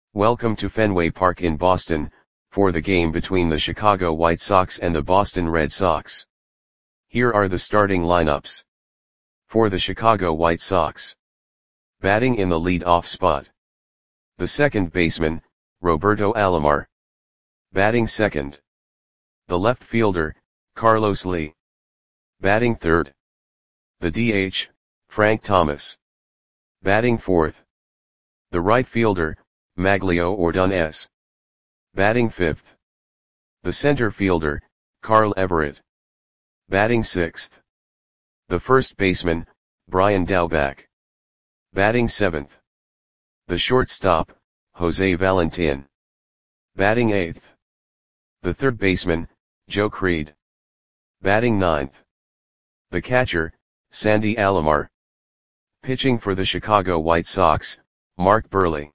Welcome to Fenway Park in Boston, for the game between the Chicago White Sox and the Boston Red Sox. Here are the starting lineups. For the Chicago White Sox. Batting in the lead-off spot. The second baseman, Roberto Alomar. Batting second. The left fielder, Carlos Lee. Batting third. The DH, Frank Thomas. Batting fourth. The right fielder, Maglio Ordonez. Batting fifth. The center fielder, Carl Everett. Batting sixth. The first baseman, Brian Daubach. Batting seventh. The shortstop, Jose Valentin. Batting eighth. The third baseman, Joe Creed. Batting ninth. The catcher, Sandy Alomar. Pitching for the Chicago White Sox, Mark Buehrle.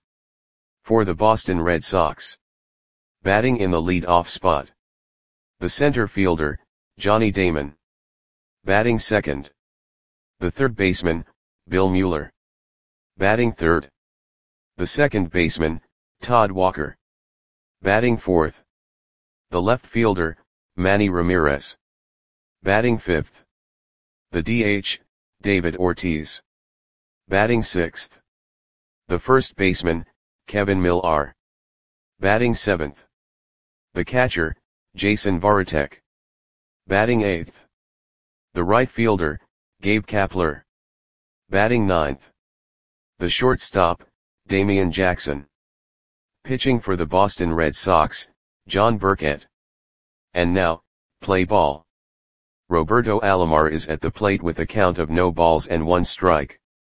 For the Boston Red Sox. Batting in the lead-off spot. The center fielder, Johnny Damon. Batting second. The third baseman, Bill Mueller. Batting third. The second baseman, Todd Walker. Batting fourth. The left fielder, Manny Ramirez. Batting fifth. The DH, David Ortiz. Batting sixth. The first baseman, Kevin Millar. Batting seventh. The catcher, Jason Varitek. Batting eighth. The right fielder, Gabe Kapler. Batting ninth. The shortstop, Damian Jackson. Pitching for the Boston Red Sox, John Burkett. And now, play ball. Roberto Alomar is at the plate with a count of no balls and one strike.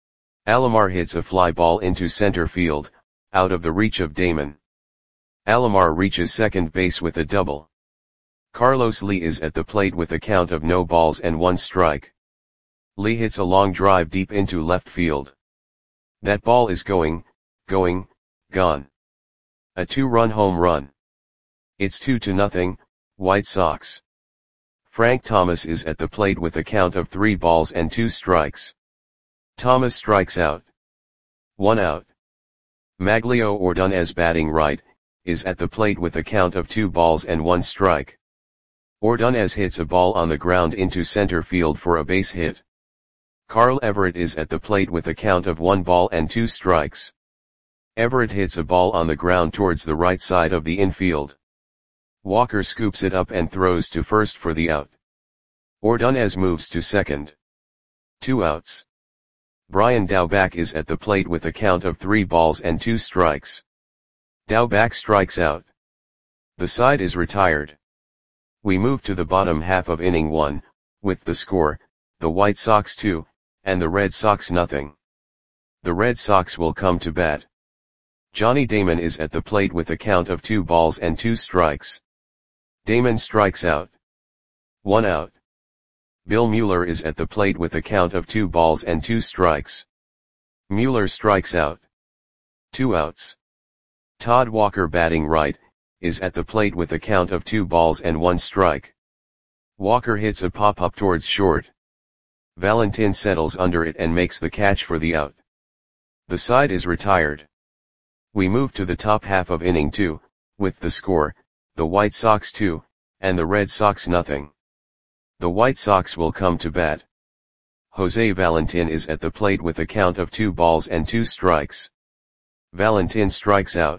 Alomar hits a fly ball into center field, out of the reach of Damon. Alomar reaches second base with a double. Carlos Lee is at the plate with a count of no balls and one strike. Lee hits a long drive deep into left field. That ball is gone. A two-run home run. It's 2-0, White Sox. Frank Thomas is at the plate with a count of 3 balls and 2 strikes. Thomas strikes out. 1 out. Maglio Ordonez batting right, is at the plate with a count of 2 balls and 1 strike. Ordonez hits a ball on the ground into center field for a base hit. Carl Everett is at the plate with a count of 1 ball and 2 strikes. Everett hits a ball on the ground towards the right side of the infield. Walker scoops it up and throws to first for the out. Ordonez moves to second. 2 outs. Brian Daubach is at the plate with a count of 3 balls and 2 strikes. Daubach strikes out. The side is retired. We move to the bottom half of inning 1, with the score, the White Sox 2, and the Red Sox nothing. The Red Sox will come to bat. Johnny Damon is at the plate with a count of 2 balls and 2 strikes. Damon strikes out. 1 out. Bill Mueller is at the plate with a count of 2 balls and 2 strikes. Mueller strikes out. 2 outs. Todd Walker batting right, is at the plate with a count of 2 balls and 1 strike. Walker hits a pop-up towards short. Valentin settles under it and makes the catch for the out. The side is retired. We move to the top half of inning 2, with the score, the White Sox 2, and the Red Sox nothing. The White Sox will come to bat. Jose Valentin is at the plate with a count of 2 balls and 2 strikes. Valentin strikes out.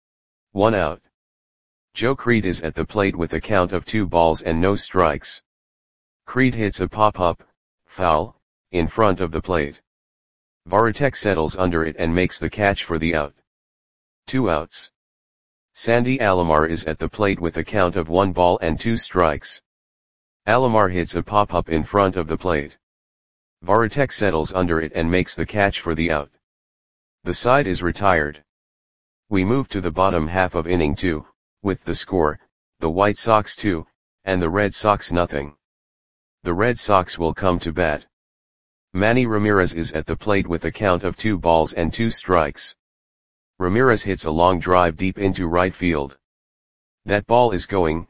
1 out. Joe Creed is at the plate with a count of 2 balls and no strikes. Creed hits a pop-up, foul, in front of the plate. Varitek settles under it and makes the catch for the out. 2 outs. Sandy Alomar is at the plate with a count of 1 ball and 2 strikes. Alomar hits a pop-up in front of the plate. Varitek settles under it and makes the catch for the out. The side is retired. We move to the bottom half of inning 2, with the score, the White Sox 2, and the Red Sox nothing. The Red Sox will come to bat. Manny Ramirez is at the plate with a count of 2 balls and 2 strikes. Ramirez hits a long drive deep into right field. That ball is gone.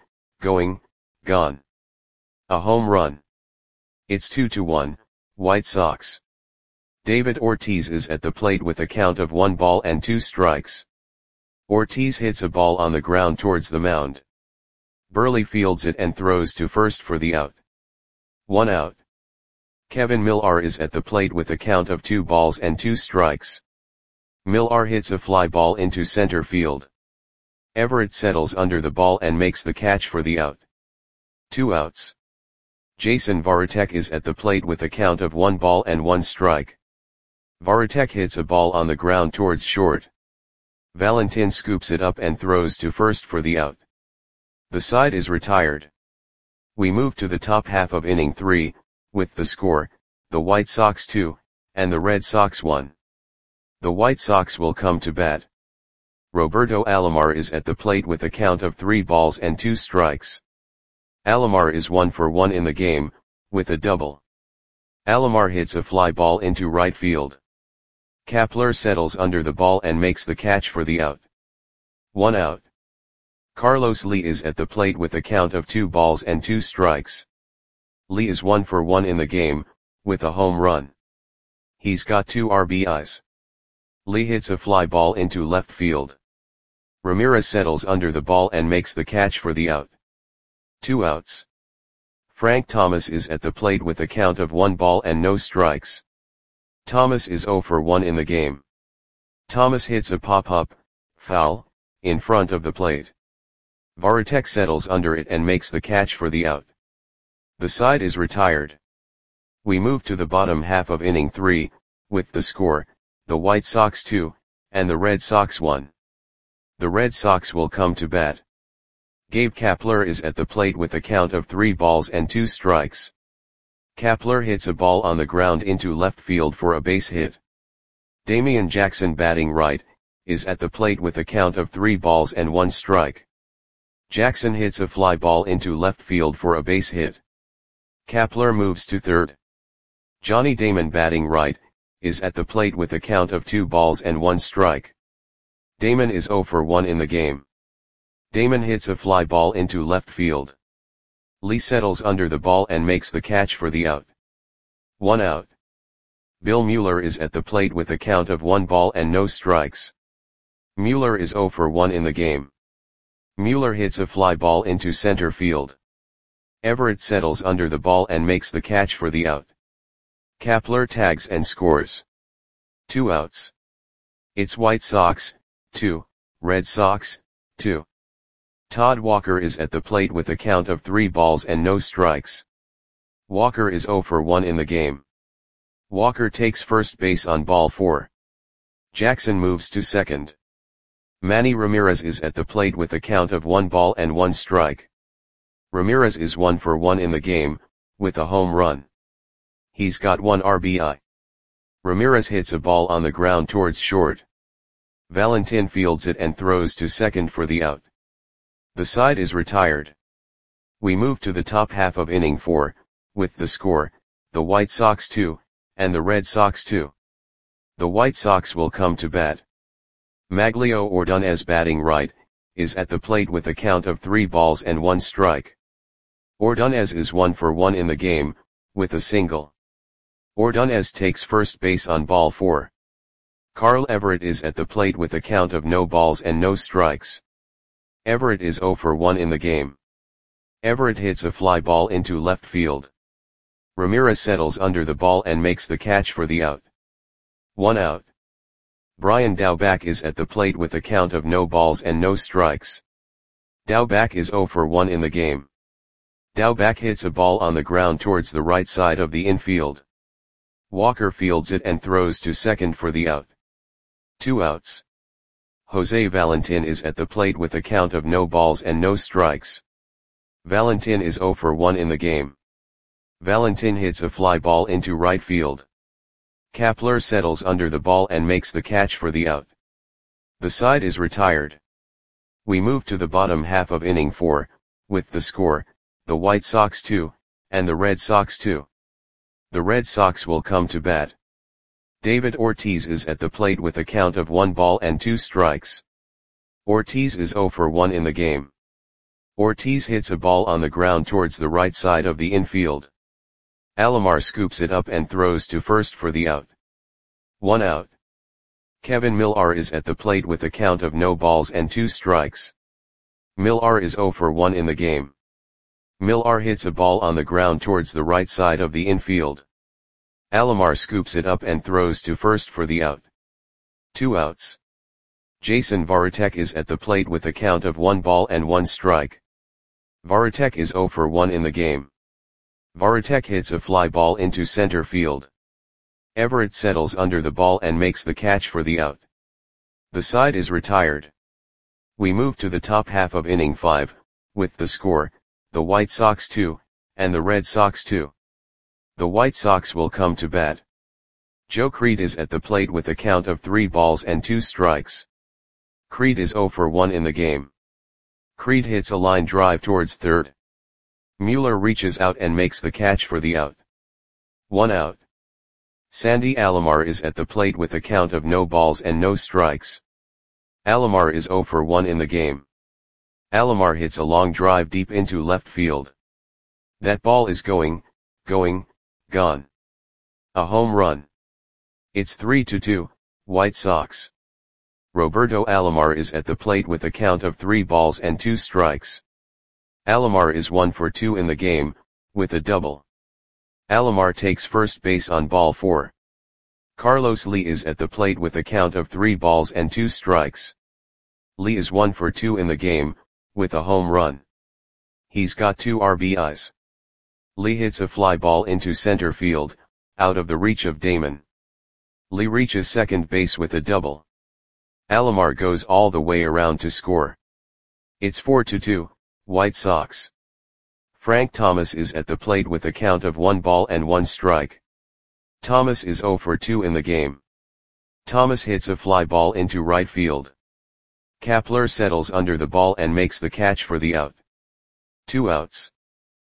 A home run. It's 2-1, White Sox. David Ortiz is at the plate with a count of 1 ball and 2 strikes. Ortiz hits a ball on the ground towards the mound. Burley fields it and throws to first for the out. 1 out. Kevin Millar is at the plate with a count of 2 balls and 2 strikes. Millar hits a fly ball into center field. Everett settles under the ball and makes the catch for the out. 2 outs. Jason Varitek is at the plate with a count of 1 ball and 1 strike. Varitek hits a ball on the ground towards short. Valentin scoops it up and throws to first for the out. The side is retired. We move to the top half of inning 3, with the score, the White Sox 2, and the Red Sox 1. The White Sox will come to bat. Roberto Alomar is at the plate with a count of 3 balls and 2 strikes. Alomar is 1 for 1 in the game, with a double. Alomar hits a fly ball into right field. Kapler settles under the ball and makes the catch for the out. 1 out. Carlos Lee is at the plate with a count of 2 balls and 2 strikes. Lee is 1 for 1 in the game, with a home run. He's got 2 RBIs. Lee hits a fly ball into left field. Ramirez settles under the ball and makes the catch for the out. 2 outs. Frank Thomas is at the plate with a count of 1 ball and no strikes. Thomas is 0 for 1 in the game. Thomas hits a pop-up, foul, in front of the plate. Varitek settles under it and makes the catch for the out. The side is retired. We move to the bottom half of inning 3, with the score, the White Sox 2, and the Red Sox 1. The Red Sox will come to bat. Gabe Kapler is at the plate with a count of 3 balls and 2 strikes. Kapler hits a ball on the ground into left field for a base hit. Damian Jackson, batting right, is at the plate with a count of 3 balls and 1 strike. Jackson hits a fly ball into left field for a base hit. Kapler moves to third. Johnny Damon, batting right, is at the plate with a count of 2 balls and 1 strike. Damon is 0 for 1 in the game. Damon hits a fly ball into left field. Lee settles under the ball and makes the catch for the out. 1 out. Bill Mueller is at the plate with a count of 1 ball and no strikes. Mueller is 0 for 1 in the game. Mueller hits a fly ball into center field. Everett settles under the ball and makes the catch for the out. Kapler tags and scores. 2 outs. It's White Sox, 2, Red Sox, 2. Todd Walker is at the plate with a count of 3 balls and no strikes. Walker is 0 for 1 in the game. Walker takes first base on ball 4. Jackson moves to second. Manny Ramirez is at the plate with a count of 1 ball and 1 strike. Ramirez is 1 for 1 in the game, with a home run. He's got 1 RBI. Ramirez hits a ball on the ground towards short. Valentin fields it and throws to second for the out. The side is retired. We move to the top half of inning 4, with the score, the White Sox 2, and the Red Sox 2. The White Sox will come to bat. Maglio Ordonez, batting right, is at the plate with a count of 3 balls and 1 strike. Ordonez is 1 for 1 in the game, with a single. Ordonez takes first base on ball 4. Carl Everett is at the plate with a count of no balls and no strikes. Everett is 0 for 1 in the game. Everett hits a fly ball into left field. Ramirez settles under the ball and makes the catch for the out. 1 out. Brian Daubach is at the plate with a count of no balls and no strikes. Daubach is 0 for 1 in the game. Daubach hits a ball on the ground towards the right side of the infield. Walker fields it and throws to second for the out. 2 outs. Jose Valentin is at the plate with a count of no balls and no strikes. Valentin is 0 for 1 in the game. Valentin hits a fly ball into right field. Kapler settles under the ball and makes the catch for the out. The side is retired. We move to the bottom half of inning 4, with the score, the White Sox 2, and the Red Sox 2. The Red Sox will come to bat. David Ortiz is at the plate with a count of 1 ball and 2 strikes. Ortiz is 0 for 1 in the game. Ortiz hits a ball on the ground towards the right side of the infield. Alomar scoops it up and throws to first for the out. 1 out. Kevin Millar is at the plate with a count of no balls and 2 strikes. Millar is 0 for 1 in the game. Millar hits a ball on the ground towards the right side of the infield. Alomar scoops it up and throws to first for the out. 2 outs. Jason Varitek is at the plate with a count of 1 ball and 1 strike. Varitek is 0 for 1 in the game. Varitek hits a fly ball into center field. Everett settles under the ball and makes the catch for the out. The side is retired. We move to the top half of inning 5, with the score, the White Sox 2, and the Red Sox 2. The White Sox will come to bat. Joe Creed is at the plate with a count of 3 balls and 2 strikes. Creed is 0 for 1 in the game. Creed hits a line drive towards third. Mueller reaches out and makes the catch for the out. 1 out. Sandy Alomar is at the plate with a count of no balls and no strikes. Alomar is 0 for 1 in the game. Alomar hits a long drive deep into left field. That ball is gone. A home run. It's 3-2, White Sox. Roberto Alomar is at the plate with a count of 3 balls and 2 strikes. Alomar is 1 for 2 in the game, with a double. Alomar takes first base on ball 4. Carlos Lee is at the plate with a count of 3 balls and 2 strikes. Lee is 1 for 2 in the game, with a home run. He's got 2 RBIs. Lee hits a fly ball into center field, out of the reach of Damon. Lee reaches second base with a double. Alomar goes all the way around to score. It's 4-2, White Sox. Frank Thomas is at the plate with a count of 1 ball and 1 strike. Thomas is 0 for 2 in the game. Thomas hits a fly ball into right field. Kapler settles under the ball and makes the catch for the out. 2 outs.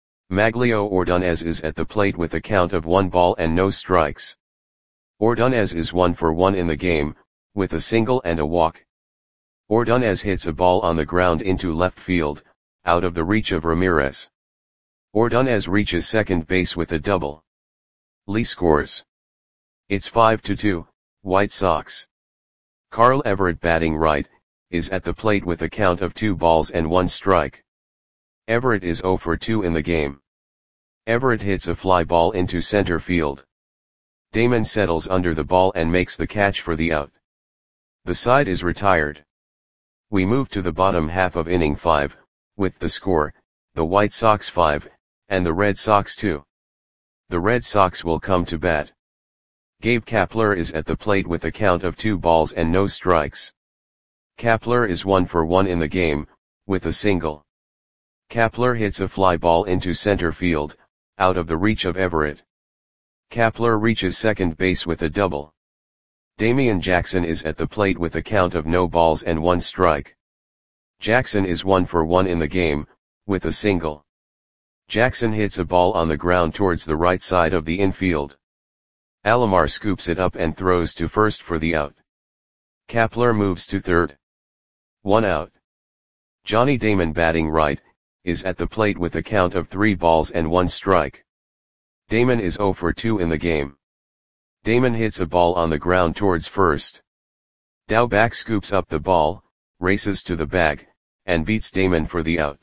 Maglio Ordonez is at the plate with a count of 1 ball and no strikes. Ordonez is 1 for 1 in the game, with a single and a walk. Ordonez hits a ball on the ground into left field, out of the reach of Ramirez. Ordonez reaches second base with a double. Lee scores. It's 5-2, White Sox. Carl Everett, batting right, is at the plate with a count of 2 balls and 1 strike. Everett is 0 for 2 in the game. Everett hits a fly ball into center field. Damon settles under the ball and makes the catch for the out. The side is retired. We move to the bottom half of inning 5, with the score, the White Sox 5, and the Red Sox 2. The Red Sox will come to bat. Gabe Kapler is at the plate with a count of 2 balls and no strikes. Kapler is 1 for 1 in the game, with a single. Kapler hits a fly ball into center field, out of the reach of Everett. Kapler reaches second base with a double. Damian Jackson is at the plate with a count of no balls and 1 strike. Jackson is 1 for 1 in the game, with a single. Jackson hits a ball on the ground towards the right side of the infield. Alomar scoops it up and throws to first for the out. Kapler moves to third. 1 out. Johnny Damon, batting right, is at the plate with a count of 3 balls and 1 strike. Damon is 0 for 2 in the game. Damon hits a ball on the ground towards first. Daubach scoops up the ball, races to the bag, and beats Damon for the out.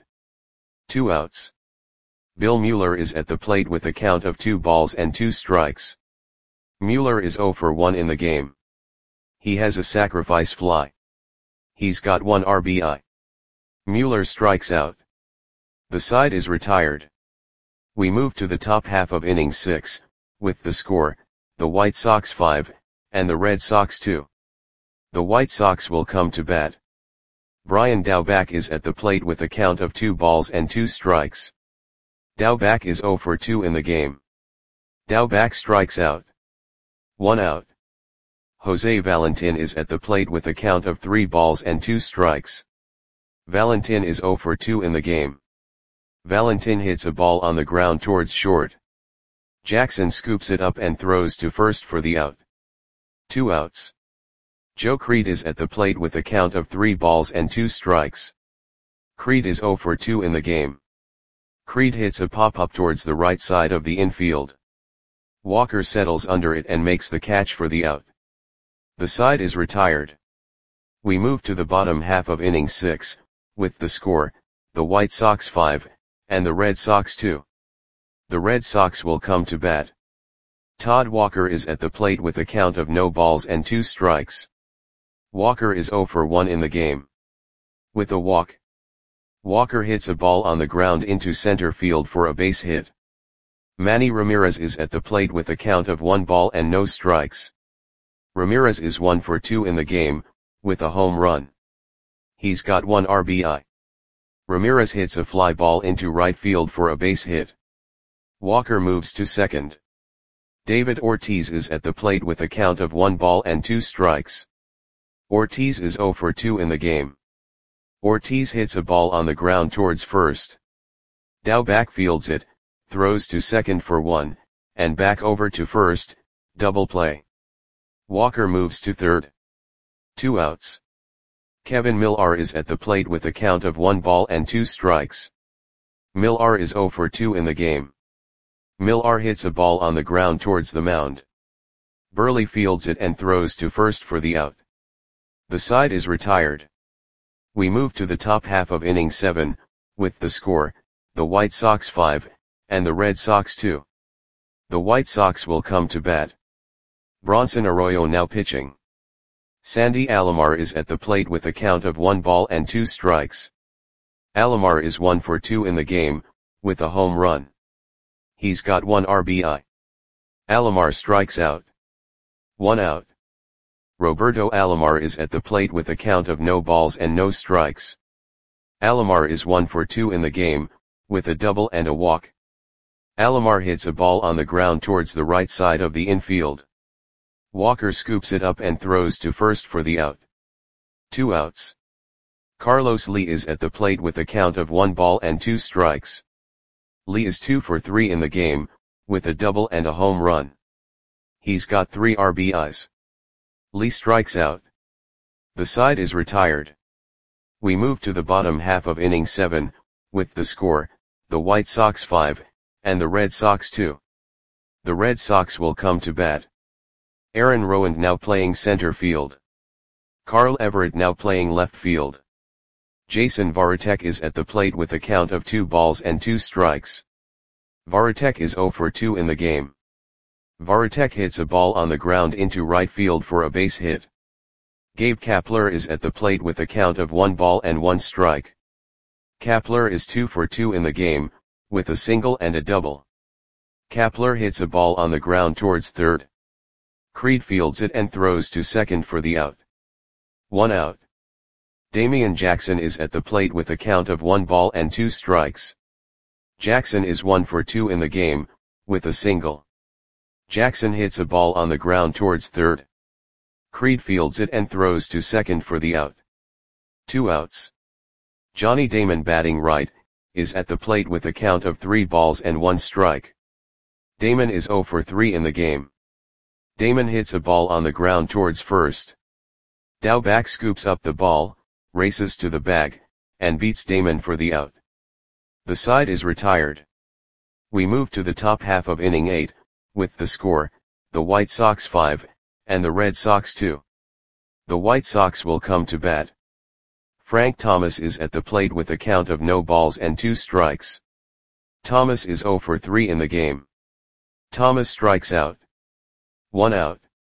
2 outs. Bill Mueller is at the plate with a count of 2 balls and 2 strikes. Mueller is 0 for 1 in the game. He has a sacrifice fly. He's got 1 RBI. Mueller strikes out. The side is retired. We move to the top half of inning 6, with the score, the White Sox 5, and the Red Sox 2. The White Sox will come to bat. Brian Daubach is at the plate with a count of 2 balls and 2 strikes. Daubach is 0 for 2 in the game. Daubach strikes out. 1 out. Jose Valentin is at the plate with a count of 3 balls and 2 strikes. Valentin is 0 for 2 in the game. Valentin hits a ball on the ground towards short. Jackson scoops it up and throws to first for the out. 2 outs. Joe Creed is at the plate with a count of 3 balls and 2 strikes. Creed is 0 for 2 in the game. Creed hits a pop-up towards the right side of the infield. Walker settles under it and makes the catch for the out. The side is retired. We move to the bottom half of inning 6, with the score, the White Sox 5, and the Red Sox 2. The Red Sox will come to bat. Todd Walker is at the plate with a count of no balls and 2 strikes. Walker is 0 for 1 in the game. With a walk, Walker hits a ball on the ground into center field for a base hit. Manny Ramirez is at the plate with a count of 1 ball and no strikes. Ramirez is 1 for 2 in the game, with a home run. He's got 1 RBI. Ramirez hits a fly ball into right field for a base hit. Walker moves to second. David Ortiz is at the plate with a count of 1 ball and 2 strikes. Ortiz is 0 for 2 in the game. Ortiz hits a ball on the ground towards first. Dow backfields it, throws to second for 1, and back over to first, double play. Walker moves to third. 2 outs. Kevin Millar is at the plate with a count of 1 ball and 2 strikes. Millar is 0 for 2 in the game. Millar hits a ball on the ground towards the mound. Burley fields it and throws to first for the out. The side is retired. We move to the top half of inning 7, with the score, the White Sox 5, and the Red Sox 2. The White Sox will come to bat. Bronson Arroyo now pitching. Sandy Alomar is at the plate with a count of 1 ball and 2 strikes. Alomar is 1 for 2 in the game, with a home run. He's got 1 RBI. Alomar strikes out. 1 out. Roberto Alomar is at the plate with a count of no balls and no strikes. Alomar is 1 for 2 in the game, with a double and a walk. Alomar hits a ball on the ground towards the right side of the infield. Walker scoops it up and throws to first for the out. 2 outs. Carlos Lee is at the plate with a count of 1 ball and 2 strikes. Lee is 2 for 3 in the game, with a double and a home run. He's got 3 RBIs. Lee strikes out. The side is retired. We move to the bottom half of inning 7, with the score, the White Sox 5, and the Red Sox 2. The Red Sox will come to bat. Aaron Rowand now playing center field. Carl Everett now playing left field. Jason Varitek is at the plate with a count of 2 balls and 2 strikes. Varitek is 0 for 2 in the game. Varitek hits a ball on the ground into right field for a base hit. Gabe Kapler is at the plate with a count of 1 ball and 1 strike. Kapler is 2 for 2 in the game, with a single and a double. Kapler hits a ball on the ground towards third. Creed fields it and throws to second for the out. 1 out. Damian Jackson is at the plate with a count of 1 ball and 2 strikes. Jackson is 1 for 2 in the game, with a single. Jackson hits a ball on the ground towards third. Creed fields it and throws to second for the out. 2 outs. Johnny Damon batting right, is at the plate with a count of 3 balls and 1 strike. Damon is 0 for 3 in the game. Damon hits a ball on the ground towards first. Daubach scoops up the ball, races to the bag, and beats Damon for the out. The side is retired. We move to the top half of inning 8, with the score, the White Sox 5, and the Red Sox 2. The White Sox will come to bat. Frank Thomas is at the plate with a count of no balls and 2 strikes. Thomas is 0 for 3 in the game. Thomas strikes out. 1 out.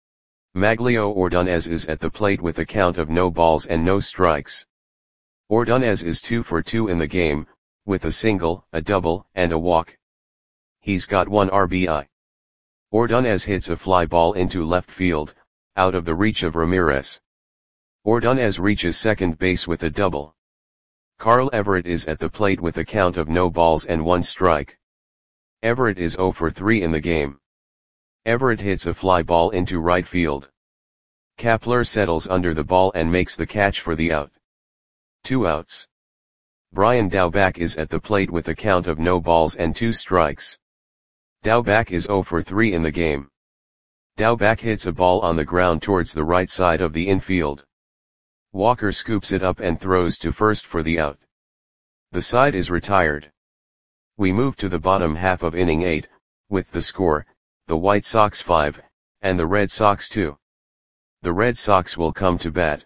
Maglio Ordonez is at the plate with a count of no balls and no strikes. Ordonez is 2 for 2 in the game, with a single, a double, and a walk. He's got 1 RBI. Ordonez hits a fly ball into left field, out of the reach of Ramirez. Ordonez reaches second base with a double. Carl Everett is at the plate with a count of no balls and 1 strike. Everett is 0 for 3 in the game. Everett hits a fly ball into right field. Kapler settles under the ball and makes the catch for the out. 2 outs. Brian Daubach is at the plate with a count of no balls and 2 strikes. Daubach is 0 for 3 in the game. Daubach hits a ball on the ground towards the right side of the infield. Walker scoops it up and throws to first for the out. The side is retired. We move to the bottom half of inning 8, with the score, the White Sox 5, and the Red Sox 2. The Red Sox will come to bat.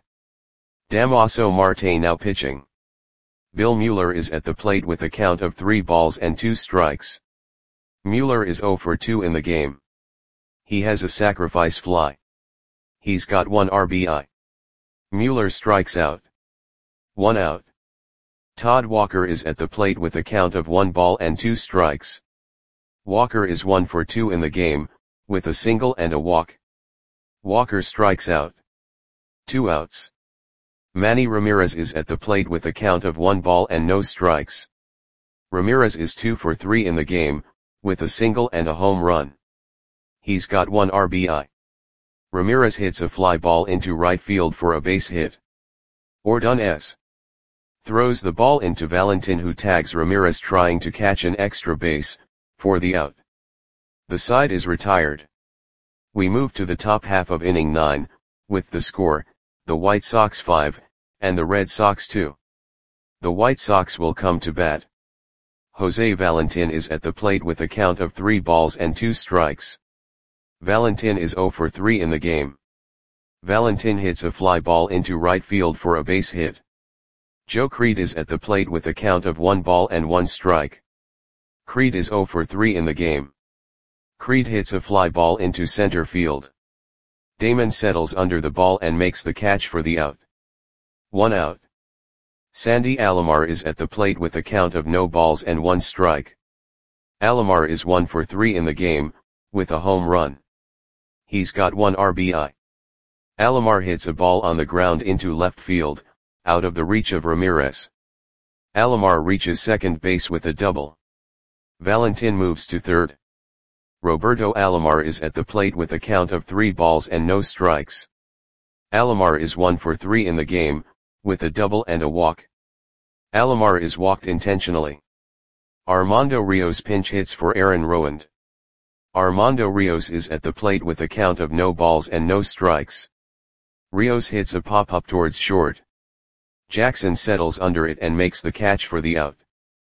Damaso Marte now pitching. Bill Mueller is at the plate with a count of 3 balls and 2 strikes. Mueller is 0 for 2 in the game. He has a sacrifice fly. He's got 1 RBI. Mueller strikes out. 1 out. Todd Walker is at the plate with a count of 1 ball and 2 strikes. Walker is 1 for 2 in the game, with a single and a walk. Walker strikes out. 2 outs. Manny Ramirez is at the plate with a count of 1 ball and no strikes. Ramirez is 2 for 3 in the game, with a single and a home run. He's got 1 RBI. Ramirez hits a fly ball into right field for a base hit. Ordonez throws the ball into Valentin, who tags Ramirez trying to catch an extra base, for the out. The side is retired. We move to the top half of inning 9, with the score, the White Sox 5, and the Red Sox 2. The White Sox will come to bat. Jose Valentin is at the plate with a count of 3 balls and 2 strikes. Valentin is 0 for 3 in the game. Valentin hits a fly ball into right field for a base hit. Joe Creed is at the plate with a count of 1 ball and 1 strike. Creed is 0 for 3 in the game. Creed hits a fly ball into center field. Damon settles under the ball and makes the catch for the out. 1 out. Sandy Alomar is at the plate with a count of no balls and 1 strike. Alomar is 1 for 3 in the game, with a home run. He's got 1 RBI. Alomar hits a ball on the ground into left field, out of the reach of Ramirez. Alomar reaches second base with a double. Valentin moves to third. Roberto Alomar is at the plate with a count of 3 balls and no strikes. Alomar is 1 for 3 in the game, with a double and a walk. Alomar is walked intentionally. Armando Rios pinch hits for Aaron Rowand. Armando Rios is at the plate with a count of no balls and no strikes. Rios hits a pop-up towards short. Jackson settles under it and makes the catch for the out.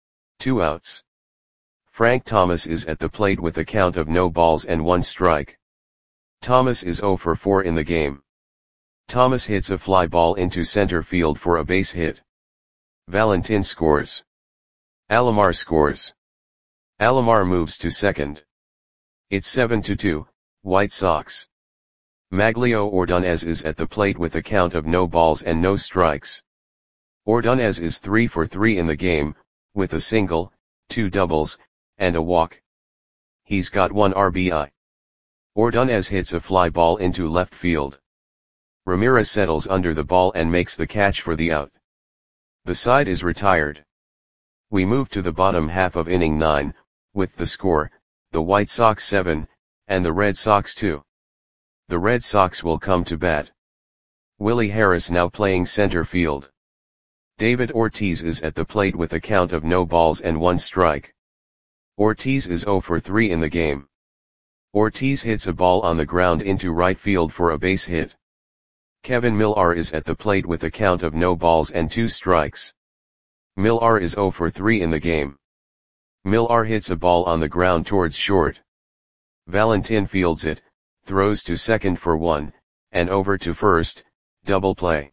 2 outs. Frank Thomas is at the plate with a count of no balls and 1 strike. Thomas is 0 for 4 in the game. Thomas hits a fly ball into center field for a base hit. Valentin scores. Alomar scores. Alomar moves to second. It's 7-2, White Sox. Maglio Ordonez is at the plate with a count of no balls and no strikes. Ordonez is 3 for 3 in the game, with a single, 2 doubles, and a walk. He's got 1 RBI. Ordonez hits a fly ball into left field. Ramirez settles under the ball and makes the catch for the out. The side is retired. We move to the bottom half of inning 9, with the score, the White Sox 7, and the Red Sox 2. The Red Sox will come to bat. Willie Harris now playing center field. David Ortiz is at the plate with a count of no balls and 1 strike. Ortiz is 0 for 3 in the game. Ortiz hits a ball on the ground into right field for a base hit. Kevin Millar is at the plate with a count of no balls and 2 strikes. Millar is 0 for 3 in the game. Millar hits a ball on the ground towards short. Valentin fields it, throws to second for 1, and over to first, double play.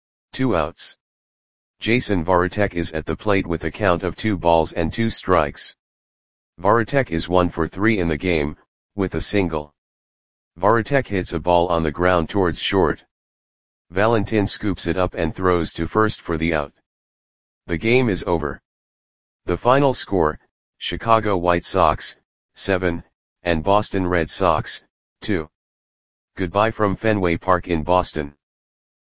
2 outs. Jason Varitek is at the plate with a count of 2 balls and 2 strikes. Varitek is 1 for 3 in the game, with a single. Varitek hits a ball on the ground towards short. Valentin scoops it up and throws to first for the out. The game is over. The final score, Chicago White Sox, 7, and Boston Red Sox, 2. Goodbye from Fenway Park in Boston.